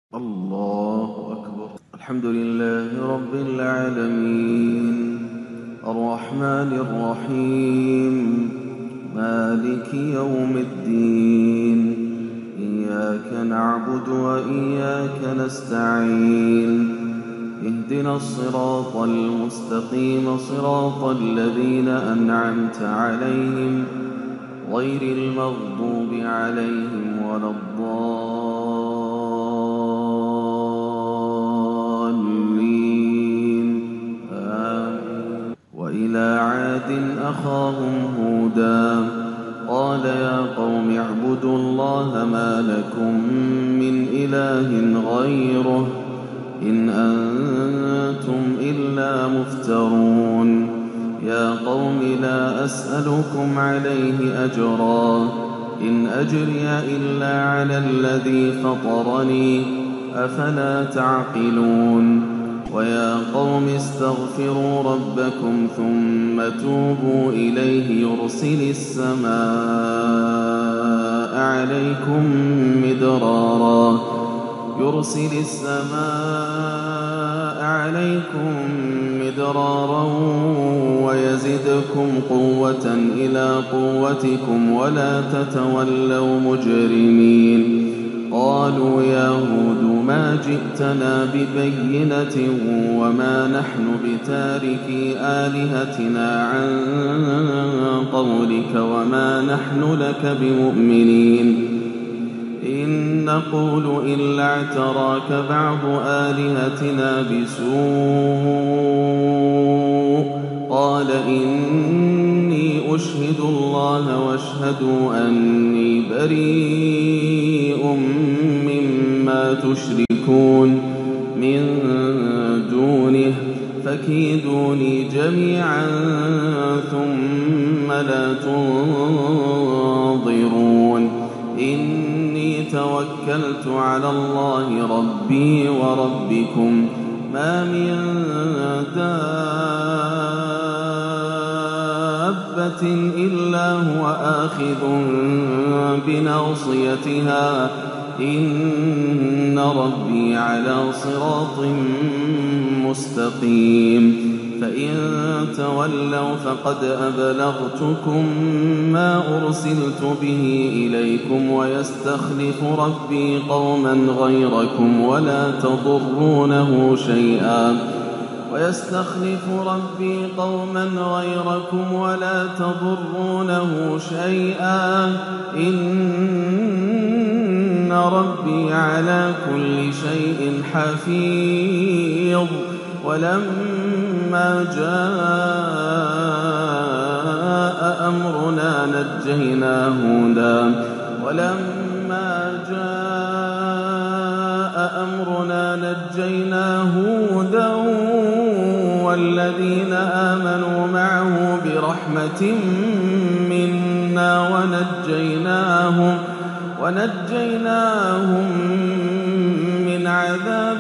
الله أكبر. الحمد لله رب العالمين الرحمن الرحيم مالك يوم الدين إياك نعبد وإياك نستعين اهدنا الصراط المستقيم صراط الذين أنعمت عليهم غير المغضوب عليهم ولا الضالين آمين. وإلى عاد أخاهم هودا قال يا قوم اعبدوا الله ما لكم من إله غيره إن أنتم إلا مفترون يا قوم لا أسألكم عليه أجرا إن أجري إلا على الذي فطرني أفلا تعقلون ويا قوم استغفروا ربكم ثم توبوا إليه يرسل السماء عليكم مدرارا ويزدكم قوة إلى قوتكم ولا تتولوا مجرمين قالوا يا هود ما جئتنا ببينة وما نحن بتاركي آلهتنا عن قولك وما نحن لك بمؤمنين إن نقول إلا اعتراك بعض آلهتنا بسوء قال إني أشهد الله واشهدوا أني بريء مما تشركون من دونه فكيدوني جميعا ثم لا تنظرون إني توكلت على الله ربي وربكم ما من دابة إلا هو آخذ بناصيتها إن ربي على صراط مستقيم فإن تولوا فقد أبلغتكم ما أرسلت به إليكم ويستخلف ربي قوما غيركم ولا تضرونه شيئا إن ربي على كل شيء حفيظ ولما جاء أمرنا نجينا هودا والذين آمنوا معه برحمة منا ونجيناهم من عذاب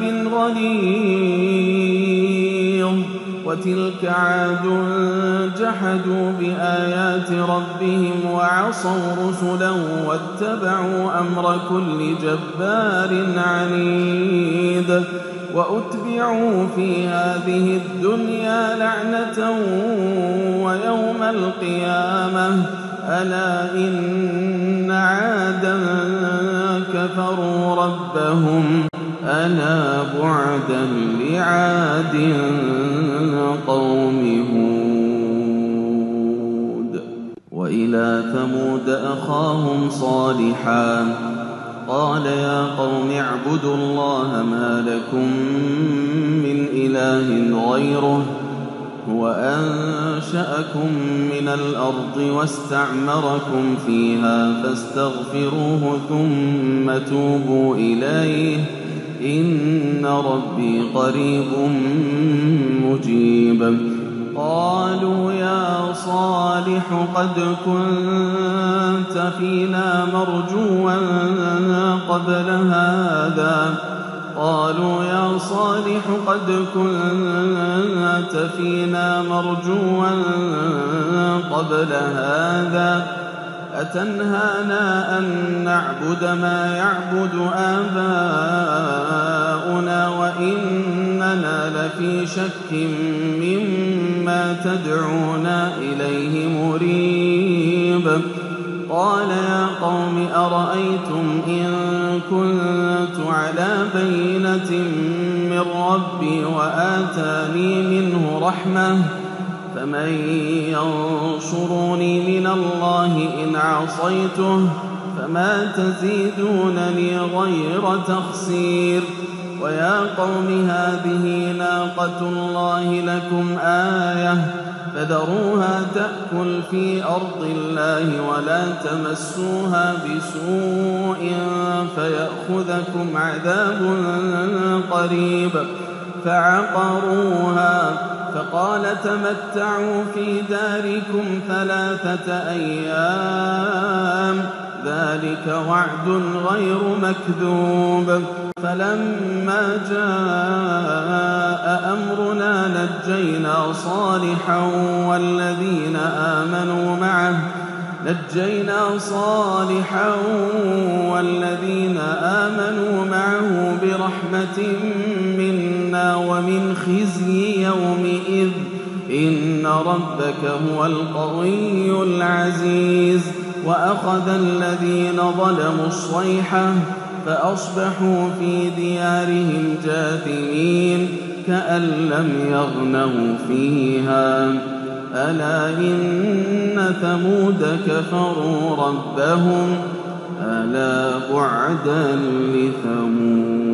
غليظ وتلك عاد جحدوا بآيات ربهم وعصوا رسله واتبعوا أمر كل جبار عنيد وأتبعوا في هذه الدنيا لعنة ويوم القيامة ألا إن عادا كفروا ربهم ألا بعدا لعاد قوم هود وإلى ثمود أخاهم صالحا قال يا قوم اعبدوا الله ما لكم من إله غيره هو أنشأكم من الأرض واستعمركم فيها فاستغفروه ثم توبوا إليه إن ربي قريب مجيب قالوا يا صالح قد كنت فينا مرجوا قبل هذا أتنهانا أن نعبد ما يعبد آباؤنا لفي شك مما تدعونا إليه مريب قال يا قوم أرأيتم إن كنت على بينة من ربي وآتاني منه رحمة فمن ينصرني من الله إن عصيته فما تزيدونني غير تخسير ويا قوم هذه ناقة الله لكم آية فذروها تأكل في أرض الله ولا تمسوها بسوء فيأخذكم عذاب قريب فعقروها فقال تمتعوا في داركم 3 أيام ذلك وعد غير مكذوب فلما جاء أمرنا نجينا صالحا والذين آمنوا معه برحمة منا ومن خزي يومئذ إن ربك هو القوي العزيز وأخذ الذين ظلموا الصيحة فأصبحوا في ديارهم جاثمين كأن لم يغنوا فيها ألا إن ثمود كفروا ربهم ألا بعدا لثمود.